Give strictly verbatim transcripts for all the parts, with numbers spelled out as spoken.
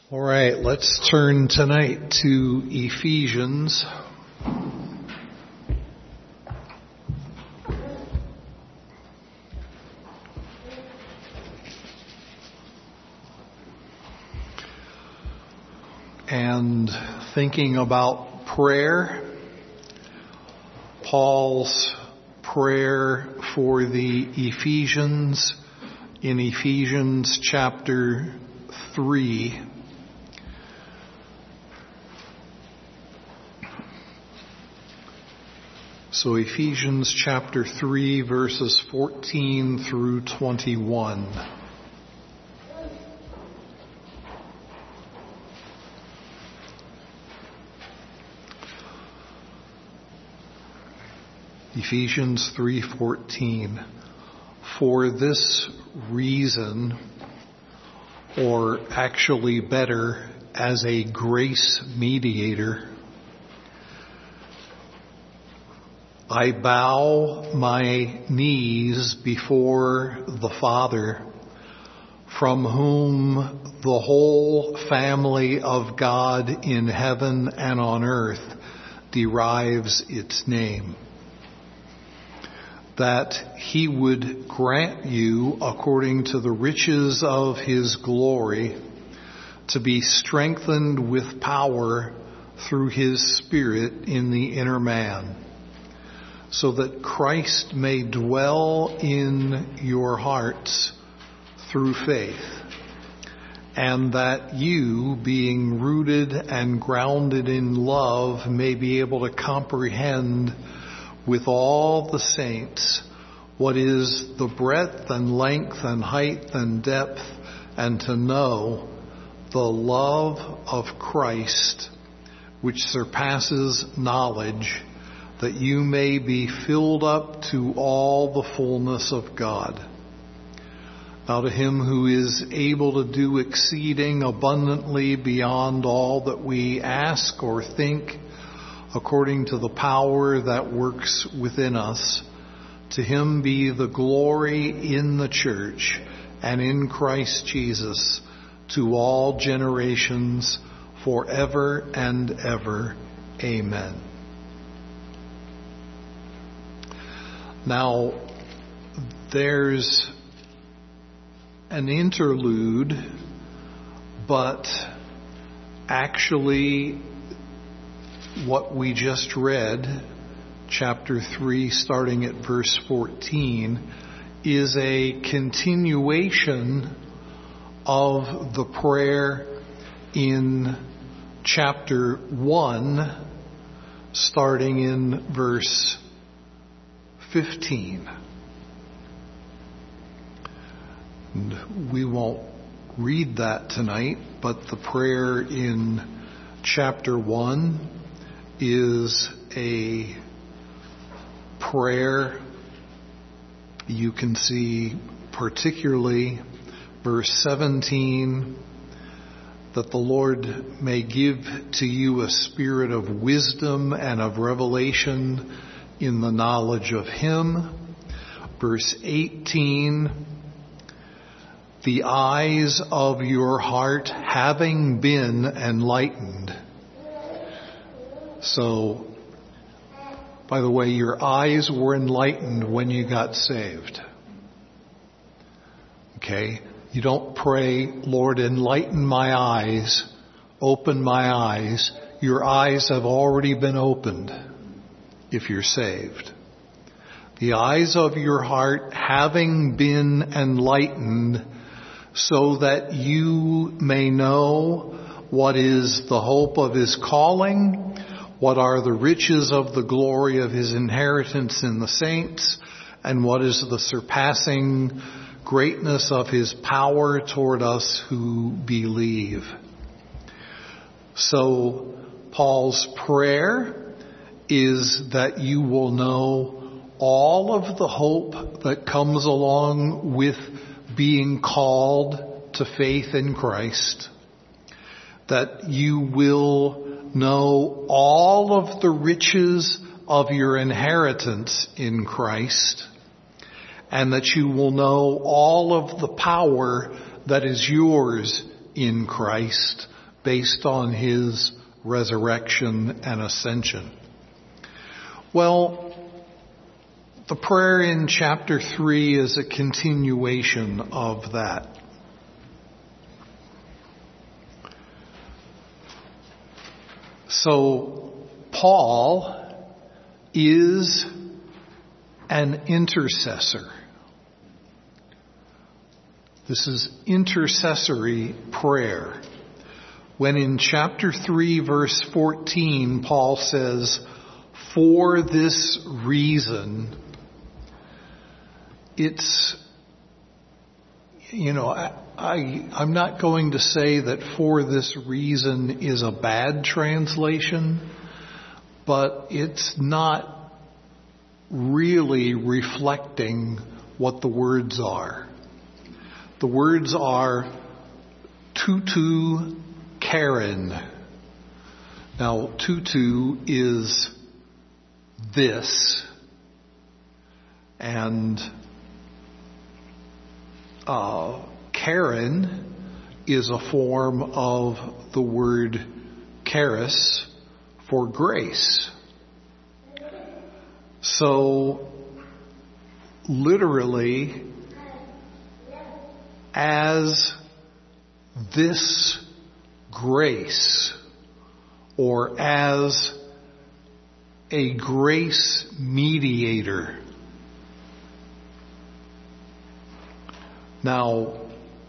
All right, let's turn tonight to Ephesians. And thinking about prayer, Paul's prayer for the Ephesians in Ephesians chapter three. So Ephesians chapter three, verses fourteen through twenty-one. Ephesians three fourteen. For this reason, or actually better, as a grace mediator, I bow my knees before the Father, from whom the whole family of God in heaven and on earth derives its name, that he would grant you, according to the riches of his glory, to be strengthened with power through his Spirit in the inner man, so that Christ may dwell in your hearts through faith, and that you, being rooted and grounded in love, may be able to comprehend with all the saints what is the breadth and length and height and depth, and to know the love of Christ, which surpasses knowledge, that you may be filled up to all the fullness of God. Now to him who is able to do exceeding abundantly beyond all that we ask or think, according to the power that works within us, to him be the glory in the church and in Christ Jesus to all generations forever and ever. Amen. Now, there's an interlude, but actually what we just read, chapter three, starting at verse fourteen, is a continuation of the prayer in chapter one, starting in verse fifteen. And we won't read that tonight, but the prayer in chapter one is a prayer. You can see particularly verse seventeen, that the Lord may give to you a spirit of wisdom and of revelation in the knowledge of him. Verse eighteen, the eyes of your heart having been enlightened. So, by the way, your eyes were enlightened when you got saved. Okay? You don't pray, Lord, enlighten my eyes, open my eyes. Your eyes have already been opened if you're saved. The eyes of your heart having been enlightened, so that you may know what is the hope of his calling, what are the riches of the glory of his inheritance in the saints, and what is the surpassing greatness of his power toward us who believe. So Paul's prayer is that you will know all of the hope that comes along with being called to faith in Christ, that you will know all of the riches of your inheritance in Christ, and that you will know all of the power that is yours in Christ based on his resurrection and ascension. Well, the prayer in chapter three is a continuation of that. So, Paul is an intercessor. This is intercessory prayer. When in chapter three, verse fourteen, Paul says, "For this reason," it's, you know, I, I, I'm not going to say that "for this reason" is a bad translation, but it's not really reflecting what the words are. The words are tutu Karen. Now, tutu is this, and uh, Karen is a form of the word charis for grace. So, literally, as this grace, or as a grace mediator. Now,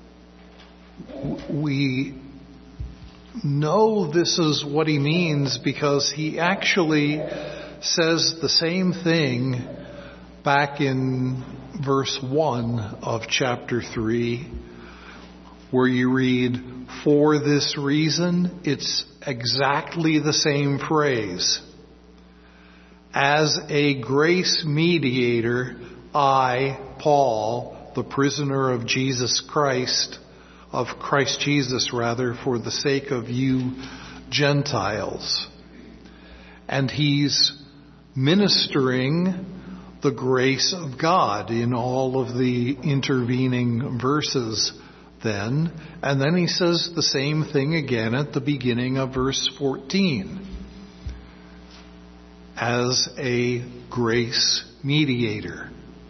we know this is what he means because he actually says the same thing back in verse one of chapter three, where you read, "For this reason," it's exactly the same phrase. "As a grace mediator, I, Paul, the prisoner of Jesus Christ, of Christ Jesus rather, for the sake of you Gentiles." And he's ministering the grace of God in all of the intervening verses then. And then he says the same thing again at the beginning of verse fourteen. As a grace mediator.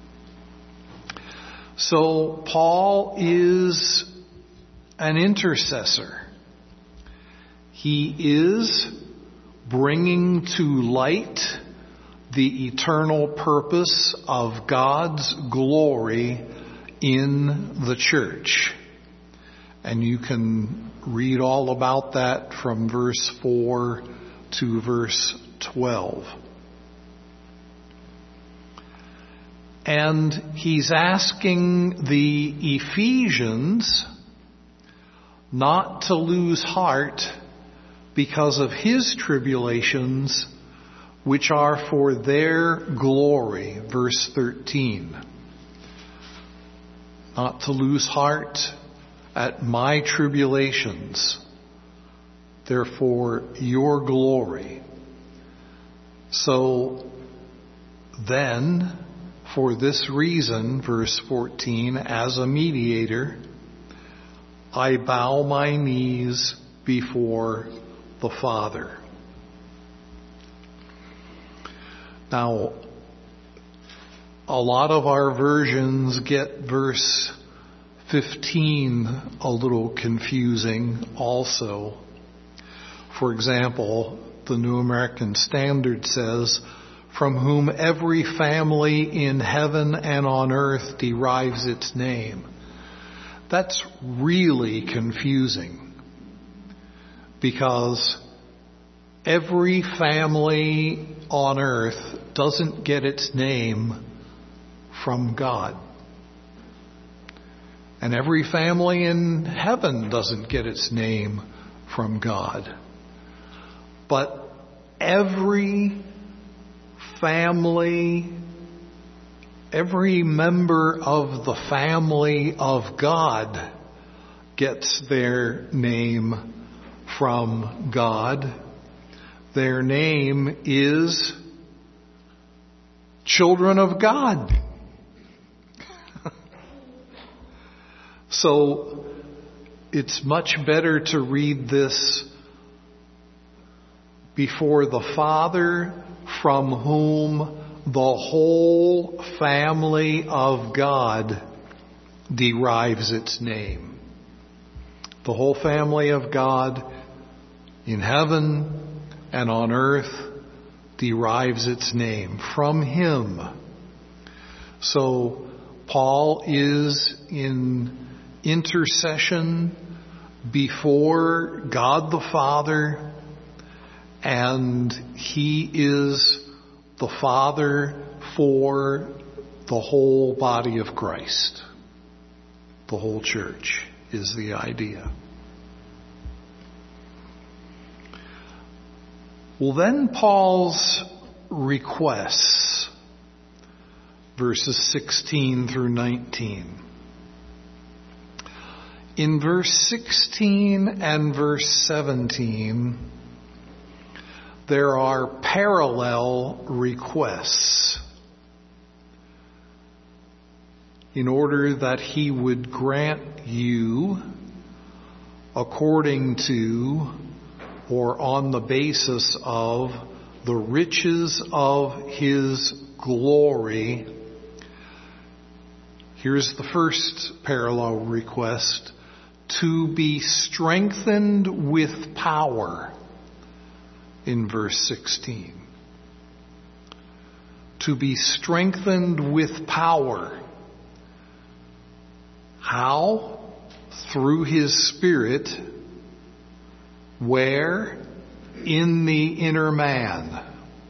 So Paul is an intercessor. He is bringing to light the eternal purpose of God's glory in the church. And you can read all about that from verse four to verse twelve. And he's asking the Ephesians not to lose heart because of his tribulations, which are for their glory. Verse thirteen. Not to lose heart at my tribulations, therefore your glory. So then, for this reason, verse fourteen, as a mediator, I bow my knees before the Father. Now, a lot of our versions get verse fifteen a little confusing also. For example, the New American Standard says, "From whom every family in heaven and on earth derives its name." That's really confusing because every family on earth doesn't get its name from God. And every family in heaven doesn't get its name from God. But every family, every member of the family of God gets their name from God. Their name is children of God. So it's much better to read this before the Father, from whom the whole family of God derives its name. The whole family of God in heaven and on earth derives its name from Him. So Paul is in intercession before God the Father, and he is the Father for the whole body of Christ. The whole church is the idea. Well, then Paul's requests, verses sixteen through nineteen. In verse sixteen and verse seventeen, there are parallel requests in order that he would grant you, according to or on the basis of the riches of his glory. Here's the first parallel request: to be strengthened with power, in verse sixteen. To be strengthened with power. How? Through His Spirit. Where? In the inner man.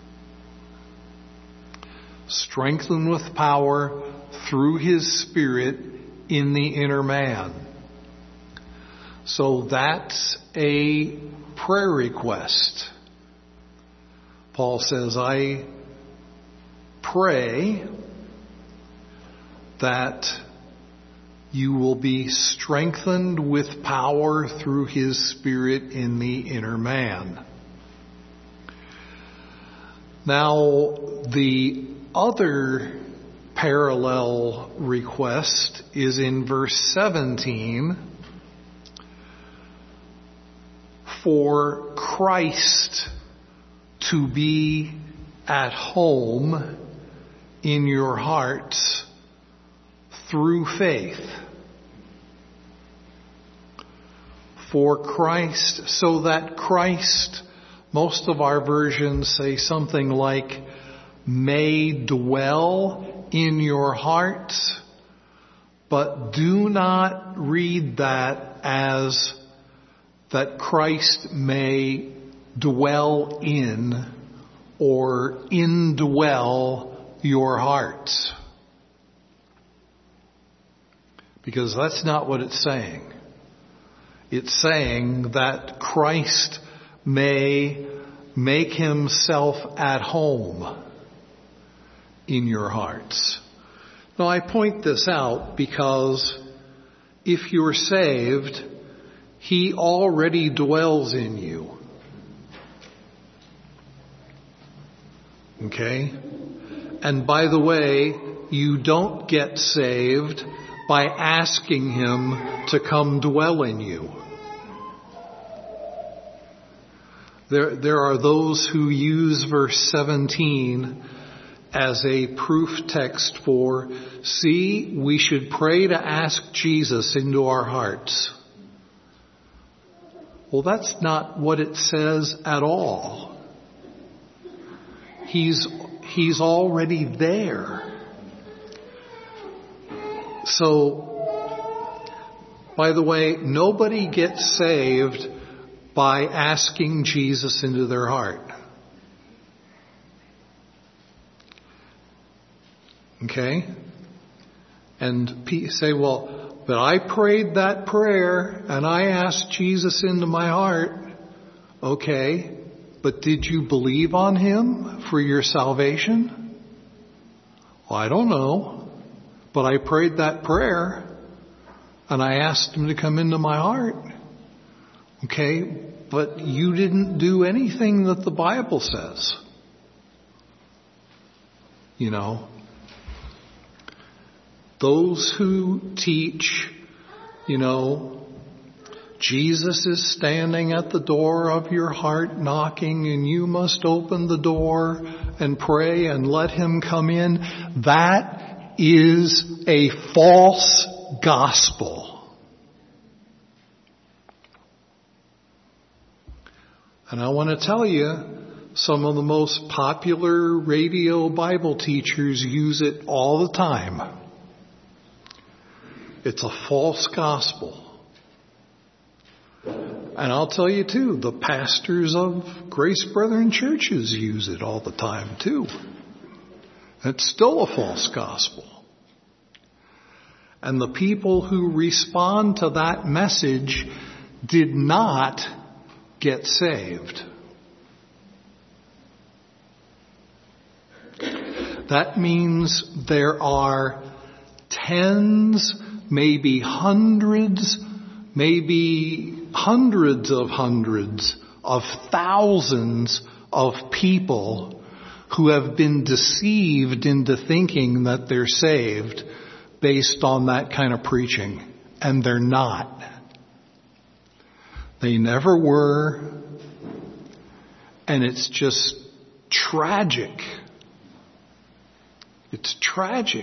Strengthened with power through His Spirit in the inner man. So that's a prayer request. Paul says, I pray that you will be strengthened with power through His Spirit in the inner man. Now, the other parallel request is in verse seventeen. For Christ to be at home in your hearts through faith. For Christ, so that Christ, most of our versions say something like, may dwell in your hearts, but do not read that as that Christ may dwell in or indwell your hearts. Because that's not what it's saying. It's saying that Christ may make Himself at home in your hearts. Now, I point this out because if you're saved, He already dwells in you. Okay? And by the way, you don't get saved by asking Him to come dwell in you. There, there are those who use verse seventeen as a proof text for, see, we should pray to ask Jesus into our hearts. Well, that's not what it says at all. He's, he's already there. So, by the way, nobody gets saved by asking Jesus into their heart. Okay? And say, well, but I prayed that prayer and I asked Jesus into my heart. Okay, but did you believe on Him for your salvation? Well, I don't know, but I prayed that prayer and I asked Him to come into my heart. Okay, but you didn't do anything that the Bible says. You know, those who teach, you know, Jesus is standing at the door of your heart knocking, and you must open the door and pray and let him come in. That is a false gospel. And I want to tell you, some of the most popular radio Bible teachers use it all the time. It's a false gospel. And I'll tell you too, the pastors of Grace Brethren churches use it all the time too. It's still a false gospel. And the people who respond to that message did not get saved. That means there are tens, maybe hundreds, maybe hundreds of hundreds of thousands of people who have been deceived into thinking that they're saved based on that kind of preaching. And they're not. They never were. And it's just tragic. It's tragic.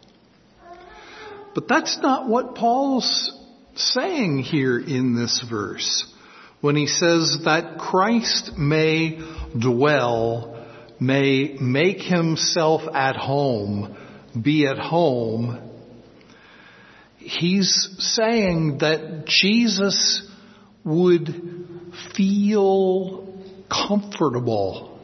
But that's not what Paul's saying here in this verse. When he says that Christ may dwell, may make himself at home, be at home, he's saying that Jesus would feel comfortable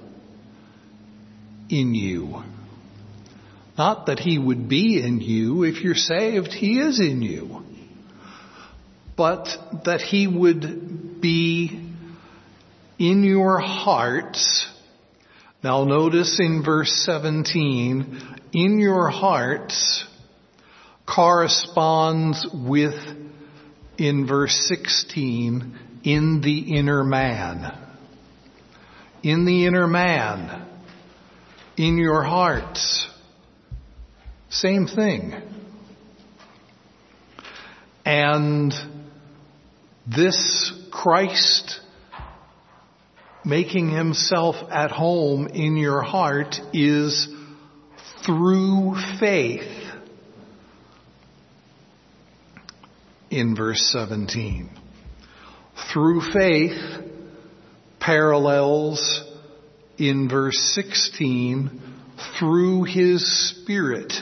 in you. Not that he would be in you. If you're saved, he is in you. But that he would be in your hearts. Now notice in verse seventeen, in your hearts corresponds with, in verse sixteen, in the inner man. In the inner man. In your hearts. Same thing. And this Christ making himself at home in your heart is through faith. In verse seventeen. Through faith parallels in verse sixteen through his Spirit.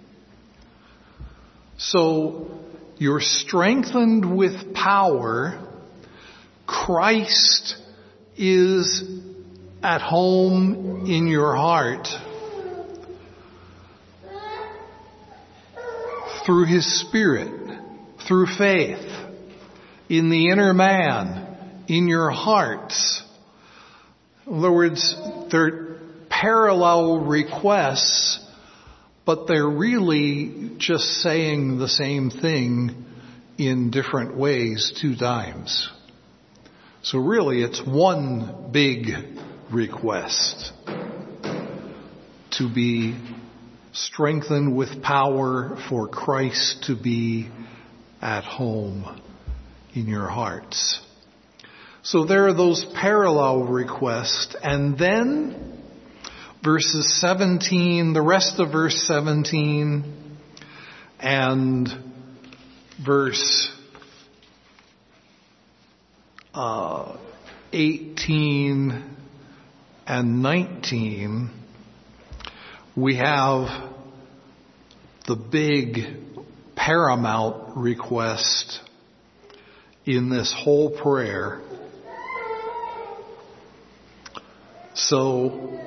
So you're strengthened with power. Christ is at home in your heart through his Spirit, through faith, in the inner man, in your hearts. In other words, they're parallel requests, but they're really just saying the same thing in different ways two times. So really it's one big request: to be strengthened with power for Christ to be at home in your hearts. So there are those parallel requests. And then verses seventeen, the rest of verse seventeen and verse uh, eighteen and nineteen, we have the big paramount request in this whole prayer. So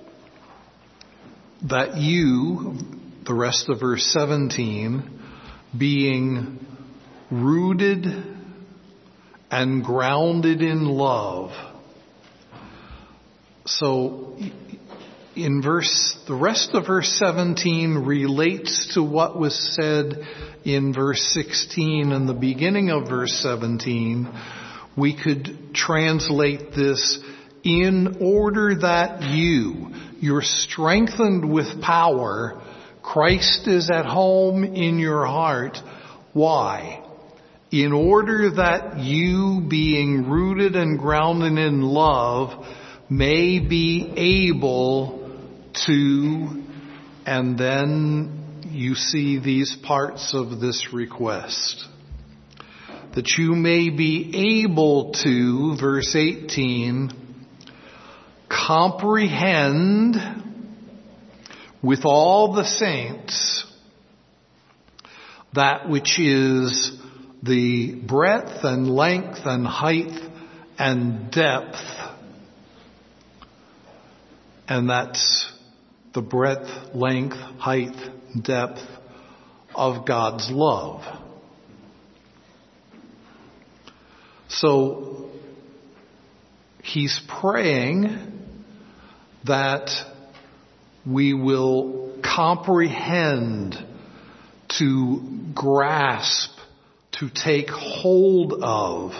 that you, the rest of verse seventeen, being rooted and grounded in love. So in verse, the rest of verse seventeen relates to what was said in verse sixteen and the beginning of verse seventeen. We could translate this: in order that you, you're strengthened with power, Christ is at home in your heart. Why? in order that you, being rooted and grounded in love, may be able to, and then you see these parts of this request, that you may be able to, verse eighteen, comprehend with all the saints that which is the breadth and length and height and depth. And that's the breadth, length, height, depth of God's love. So he's praying that we will comprehend, to grasp, to take hold of.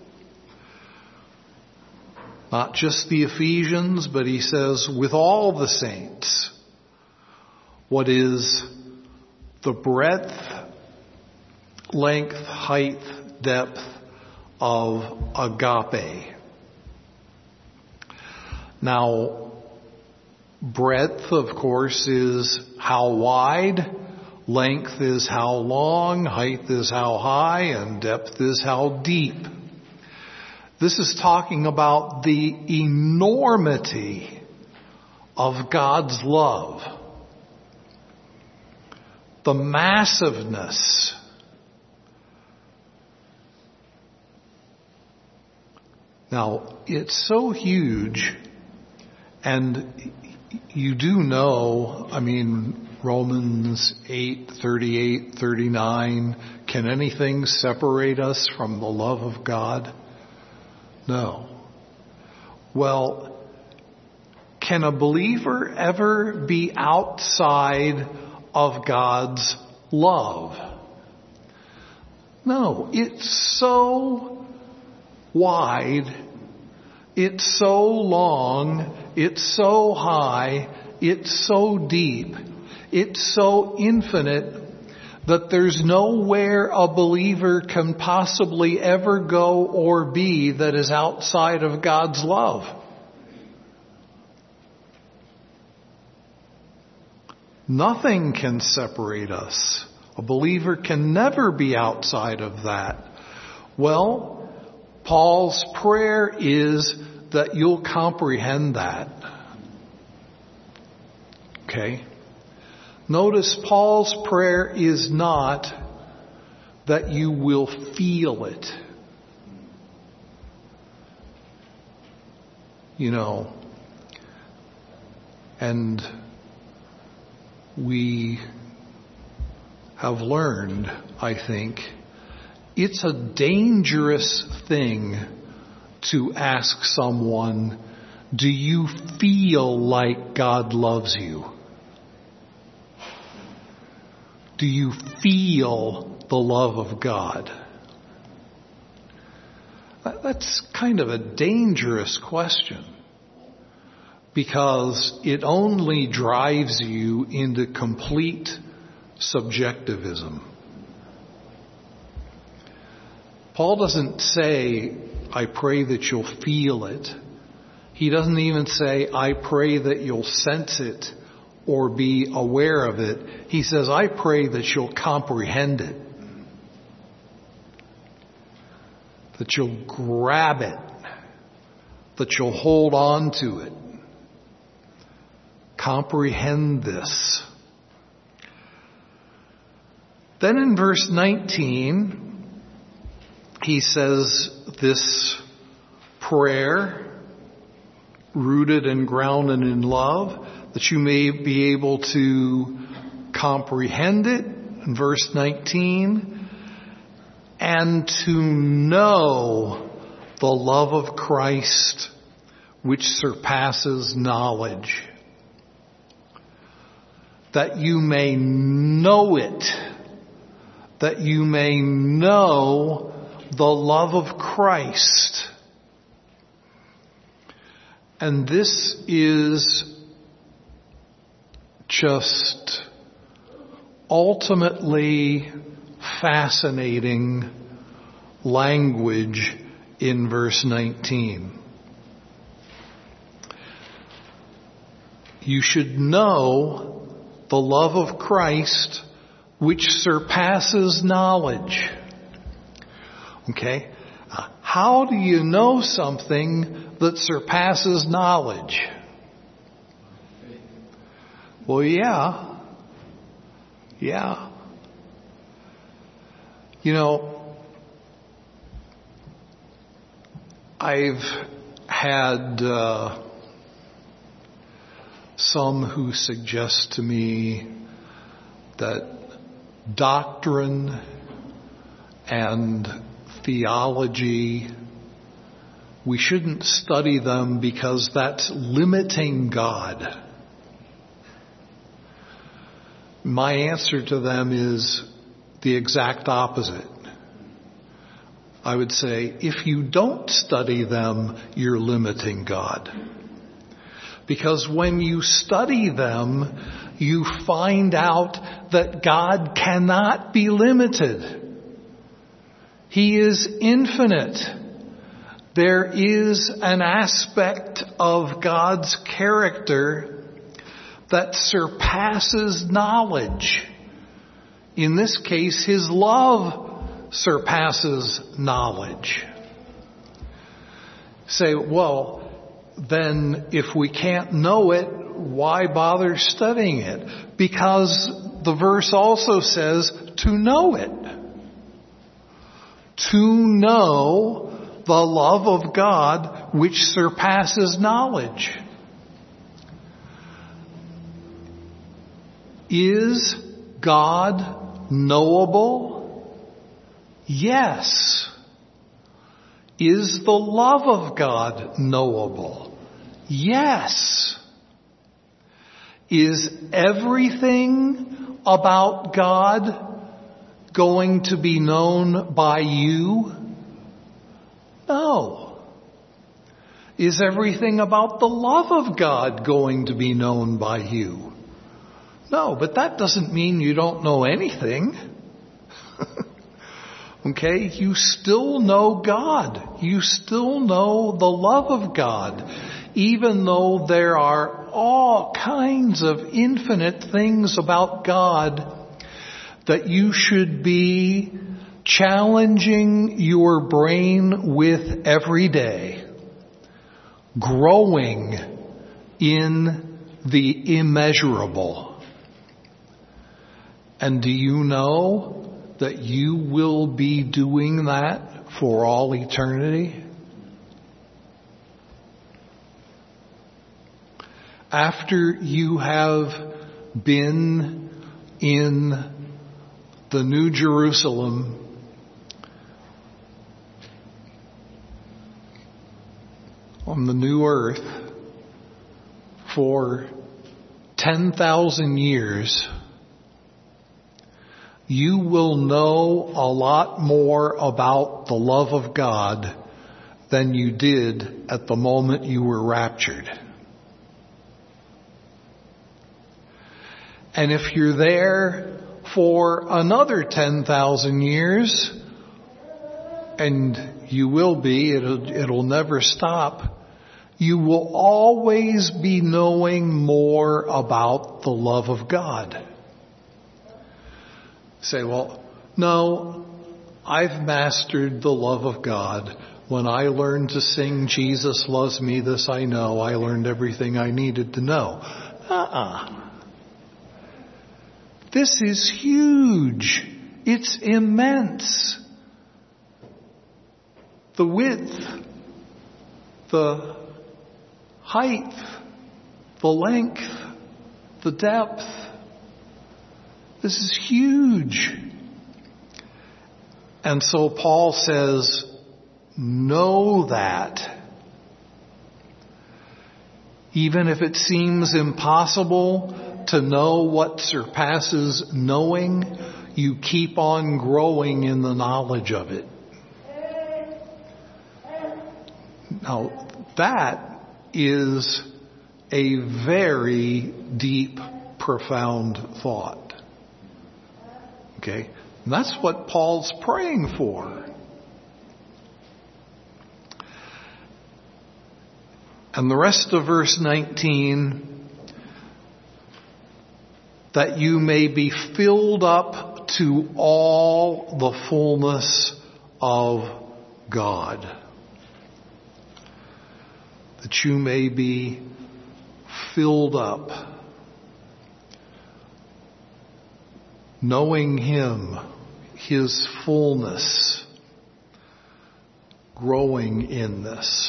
Not just the Ephesians, but he says with all the saints, what is the breadth, length, height, depth of agape. Now, breadth, of course, is how wide, length is how long, height is how high, and depth is how deep. This is talking about the enormity of God's love, the massiveness. Now, it's so huge, and you do know, I mean, Romans eight, thirty-eight, thirty-nine, can anything separate us from the love of God? No. Well, can a believer ever be outside of God's love? No. It's so wide, it's so long, it's so high, it's so deep, it's so infinite that there's nowhere a believer can possibly ever go or be that is outside of God's love. Nothing can separate us. A believer can never be outside of that. Well, Paul's prayer is that you'll comprehend that. Okay? Notice Paul's prayer is not that you will feel it. You know, and we have learned, I think, it's a dangerous thing to ask someone, do you feel like God loves you? Do you feel the love of God? That's kind of a dangerous question, because it only drives you into complete subjectivism. Paul doesn't say, I pray that you'll feel it. He doesn't even say, I pray that you'll sense it or be aware of it. He says, I pray that you'll comprehend it. That you'll grab it. That you'll hold on to it. Comprehend this. Then in verse nineteen, he says this prayer, rooted and grounded in love, that you may be able to comprehend it, in verse nineteen, and to know the love of Christ which surpasses knowledge. That you may know it, that you may know the love of Christ. And this is just ultimately fascinating language in verse nineteen. You should know the love of Christ, which surpasses knowledge. Okay? Uh, how do you know something that surpasses knowledge? Well, yeah. Yeah. You know, I've had uh, some who suggest to me that doctrine and theology, we shouldn't study them because that's limiting God. My answer to them is the exact opposite. I would say, if you don't study them, you're limiting God. Because when you study them, you find out that God cannot be limited. He is infinite. There is an aspect of God's character that surpasses knowledge. In this case, His love surpasses knowledge. Say, well, then if we can't know it, why bother studying it? Because the verse also says to know it. To know the love of God which surpasses knowledge. Is God knowable? Yes. Is the love of God knowable? Yes. Is everything about God going to be known by you? No. Is everything about the love of God going to be known by you? No, but that doesn't mean you don't know anything. Okay? You still know God. You still know the love of God. Even though there are all kinds of infinite things about God that you should be challenging your brain with every day. Growing in the immeasurable. And do you know that you will be doing that for all eternity? After you have been in the New Jerusalem, on the new earth, for ten thousand years, you will know a lot more about the love of God than you did at the moment you were raptured. And if you're there for another ten thousand years, and you will be, it'll, it'll never stop, you will always be knowing more about the love of God. Say, well, no, I've mastered the love of God. When I learned to sing Jesus Loves Me, This I Know, I learned everything I needed to know. Uh-uh. This is huge. It's immense. The width, the height, the length, the depth. This is huge. And so Paul says, know that. Even if it seems impossible to know what surpasses knowing, you keep on growing in the knowledge of it. Now, that is a very deep, profound thought. Okay? And that's what Paul's praying for. And the rest of verse nineteen, that you may be filled up to all the fullness of God. That you may be filled up, knowing Him, His fullness, growing in this.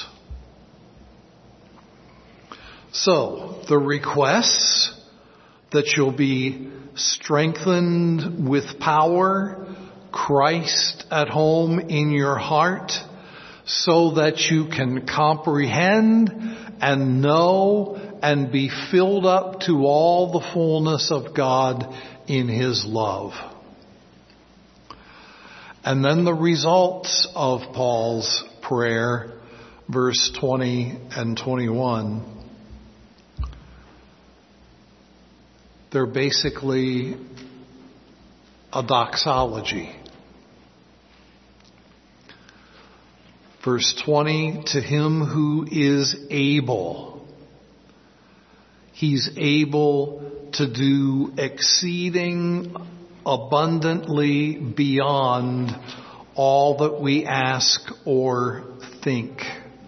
So, the requests that you'll be strengthened with power, Christ at home in your heart, so that you can comprehend and know and be filled up to all the fullness of God in His love. And then the results of Paul's prayer, verse twenty and twenty-one. They're basically a doxology. Verse twenty, to Him who is able. He's able to do exceeding abundantly beyond all that we ask or think.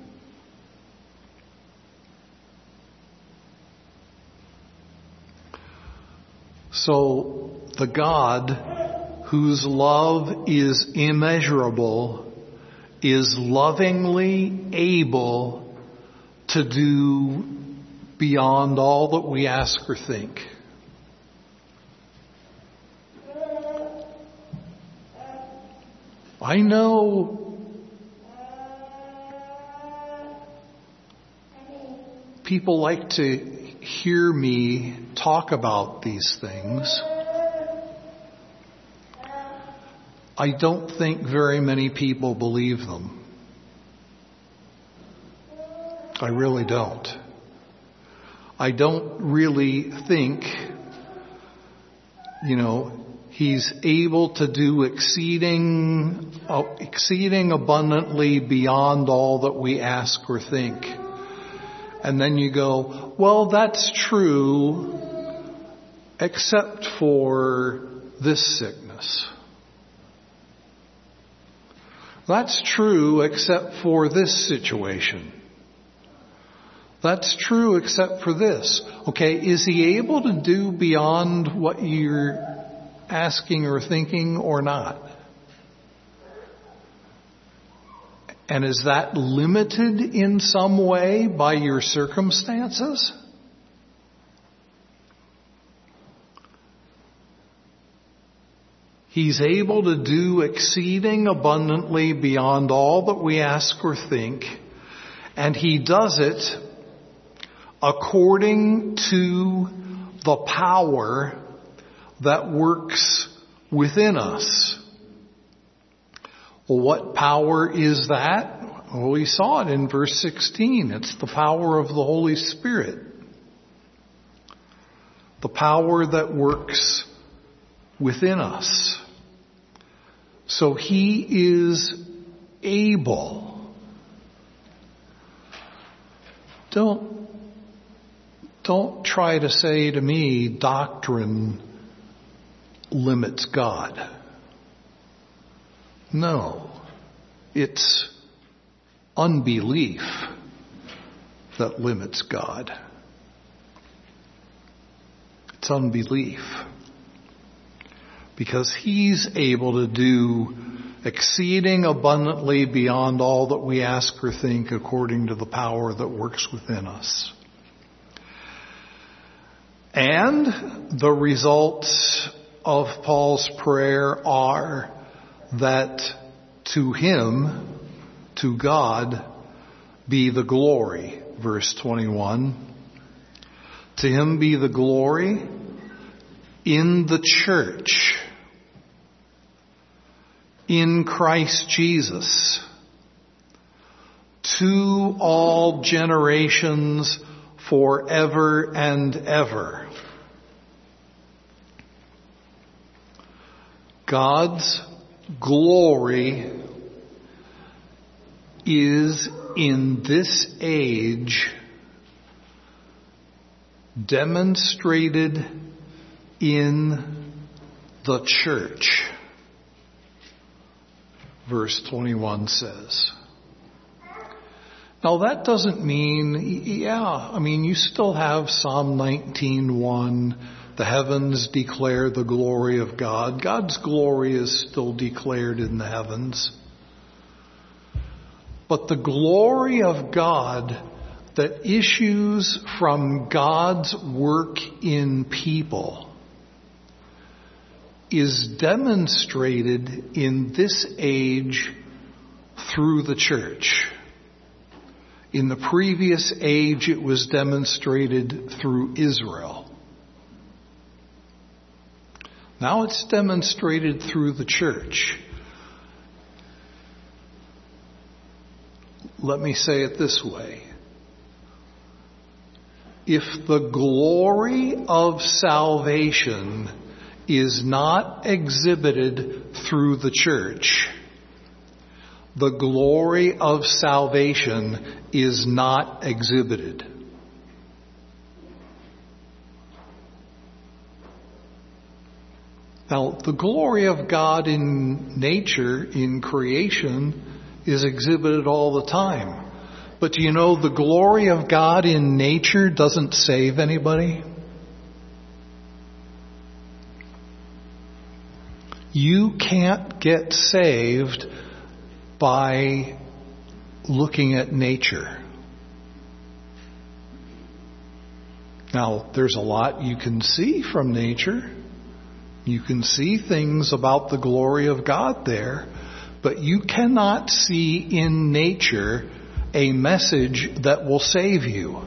So the God whose love is immeasurable is lovingly able to do beyond all that we ask or think. I know people like to hear me talk about these things. I don't think very many people believe them. I really don't. I don't really think, you know, He's able to do exceeding, uh, exceeding abundantly beyond all that we ask or think. And then you go, well, that's true, except for this sickness. That's true except for this situation. That's true except for this. Okay, is He able to do beyond what you're asking or thinking or not? And is that limited in some way by your circumstances? He's able to do exceeding abundantly beyond all that we ask or think, and He does it according to the power that works within us. Well, what power is that? Well, we saw it in verse sixteen. It's the power of the Holy Spirit. The power that works within us. So He is able. Don't, don't try to say to me, doctrine limits God. No, it's unbelief that limits God. It's unbelief. Because He's able to do exceeding abundantly beyond all that we ask or think according to the power that works within us. And the results of Paul's prayer are that to Him, to God, be the glory. Verse twenty-one. To Him be the glory in the church, in Christ Jesus, to all generations forever and ever. God's glory is in this age demonstrated in the church, verse twenty-one says. Now that doesn't mean, yeah, I mean, you still have Psalm nineteen one, the heavens declare the glory of God. God's glory is still declared in the heavens. But the glory of God that issues from God's work in people is demonstrated in this age through the church. In the previous age, it was demonstrated through Israel. Now it's demonstrated through the church. Let me say it this way. If the glory of salvation is not exhibited through the church, the glory of salvation is not exhibited. Now, the glory of God in nature, in creation, is exhibited all the time. But do you know the glory of God in nature doesn't save anybody? You can't get saved by looking at nature. Now, there's a lot you can see from nature. You can see things about the glory of God there, but you cannot see in nature a message that will save you.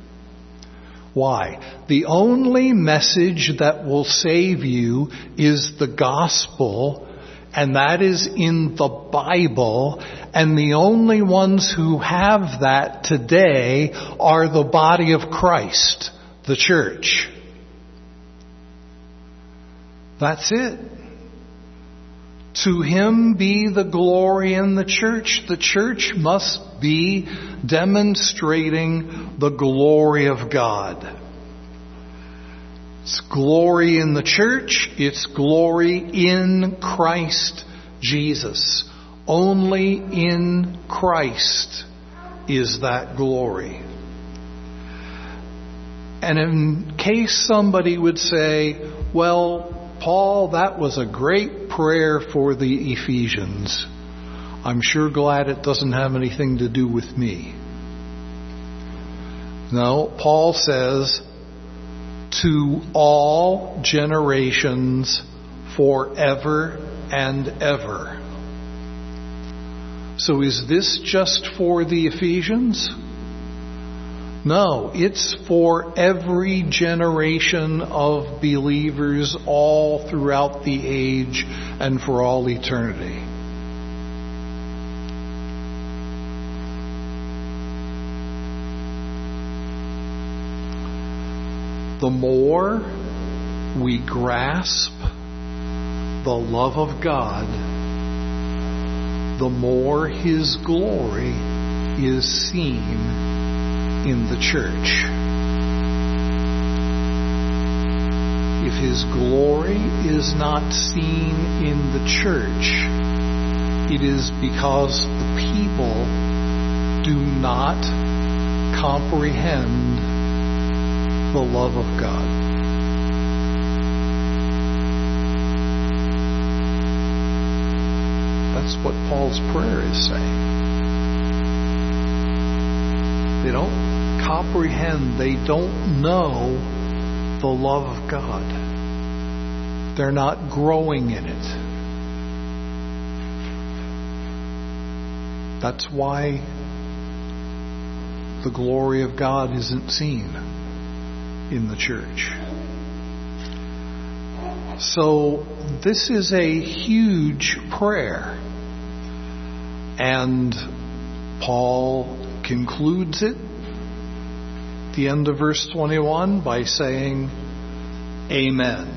Why? The only message that will save you is the gospel, and that is in the Bible, and the only ones who have that today are the body of Christ, the church. That's it. To Him be the glory in the church. The church must be demonstrating the glory of God. It's glory in the church. It's glory in Christ Jesus. Only in Christ is that glory. And in case somebody would say, well, Paul, that was a great prayer for the Ephesians. I'm sure glad it doesn't have anything to do with me. No, Paul says, to all generations forever and ever. So is this just for the Ephesians? No, it's for every generation of believers all throughout the age and for all eternity. The more we grasp the love of God, the more His glory is seen in the church. If His glory is not seen in the church, it is because the people do not comprehend the love of God. That's what Paul's prayer is saying. They don't comprehend, they don't know the love of God. They're not growing in it. That's why the glory of God isn't seen in the church. So this is a huge prayer. And Paul concludes it at the end of verse twenty-one by saying, Amen.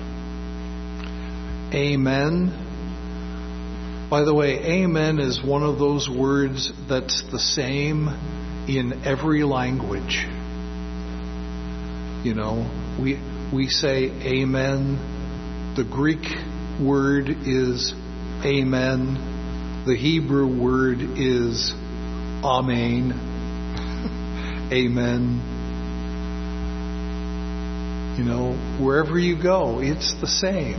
Amen. By the way, amen is one of those words that's the same in every language. You know, we we say amen. The Greek word is amen. The Hebrew word is amen. Amen. You know, wherever you go, it's the same.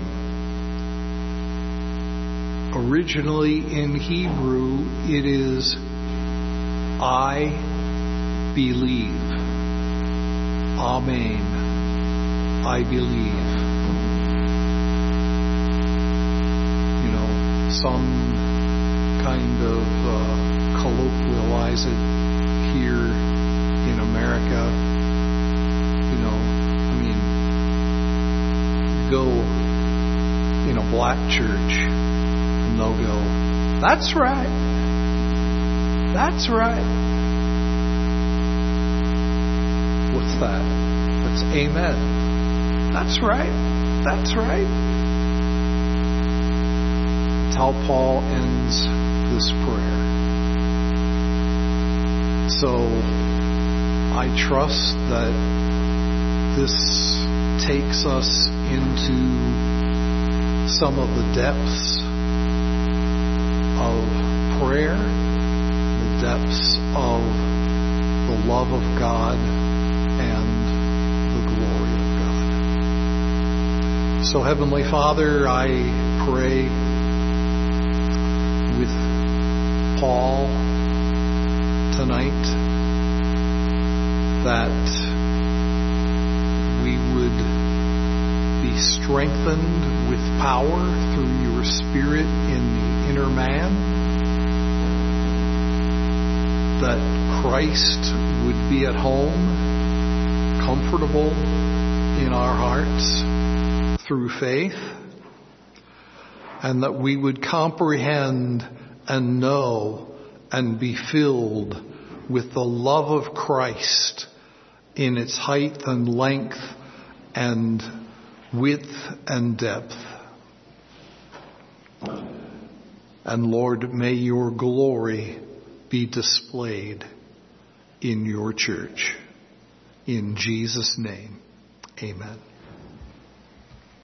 Originally in Hebrew, it is I believe. Amen. I believe. You know, some kind of uh, colloquialize it here in America. You know, I mean, go in a black church and they'll go, that's right. That's right. What's that? That's amen. That's right. That's right. That's how Paul ends this prayer. So I trust that this takes us into some of the depths of prayer, the depths of the love of God and the glory of God. So Heavenly Father, I pray with Paul tonight that we would be strengthened with power through your Spirit in the inner man, that Christ would be at home, comfortable in our hearts through faith, and that we would comprehend and know and be filled with the love of Christ in its height and length and width and depth. And Lord, may your glory be displayed in your church. In Jesus' name, amen.